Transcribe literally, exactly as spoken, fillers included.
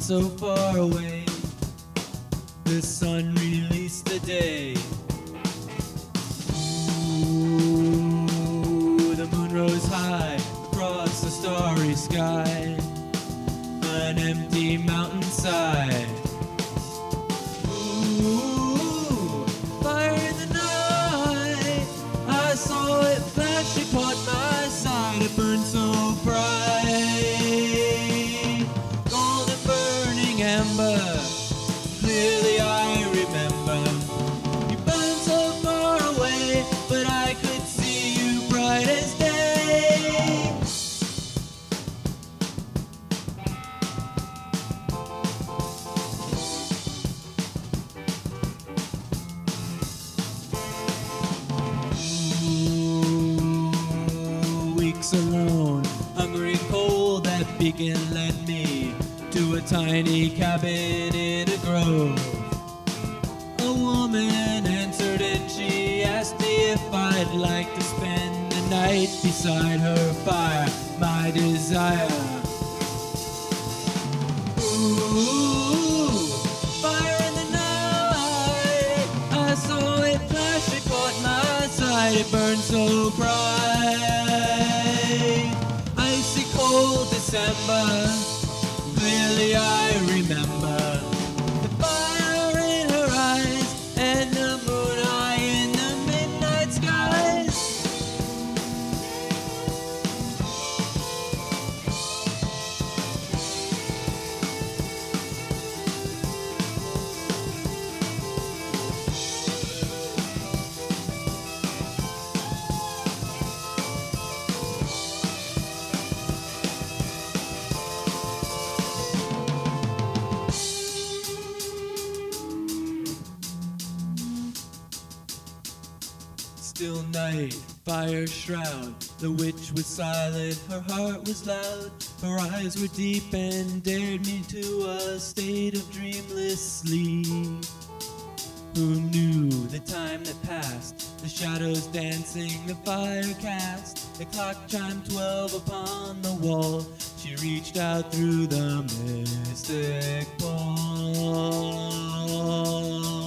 so far away. The sun released the day. Ooh, the moon rose high across the starry sky. An empty mountainside. Ooh, fire in the night. I saw it flash, it caught my sight. It burned so bright. Golden burning amber. Clearly I remember. You burned so far away, but I could see you bright as day. Weeks alone, hungry and cold, that beacon led me to a tiny cabin in a grove. A woman answered and she asked me if I'd like to spend the night beside her fire, my desire. Ooh, fire in the night. I saw it flash, it caught my sight, it burned so bright. Icy cold December, clearly I remember the fire in her eyes and the moon high in the midnight skies. Still night, fire shroud. The witch was silent, her heart was loud. Her eyes were deep and dared me to a state of dreamless sleep. Who knew the time that passed, the shadows dancing, the fire cast. The clock chimed twelve upon the wall. She reached out through the mystic ball.